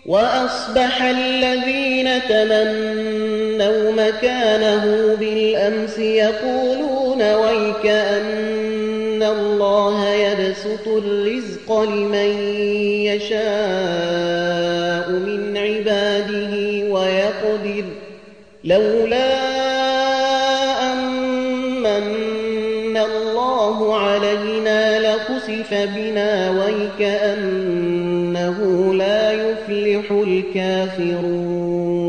وأصبح الذين تمنوا مكانه بالأمس يقولون ويكأن الله يبسط الرزق لمن يشاء من عباده ويقدر لولا أمن الله علينا لخسف بنا ويكأنه لا يفلح الكافرون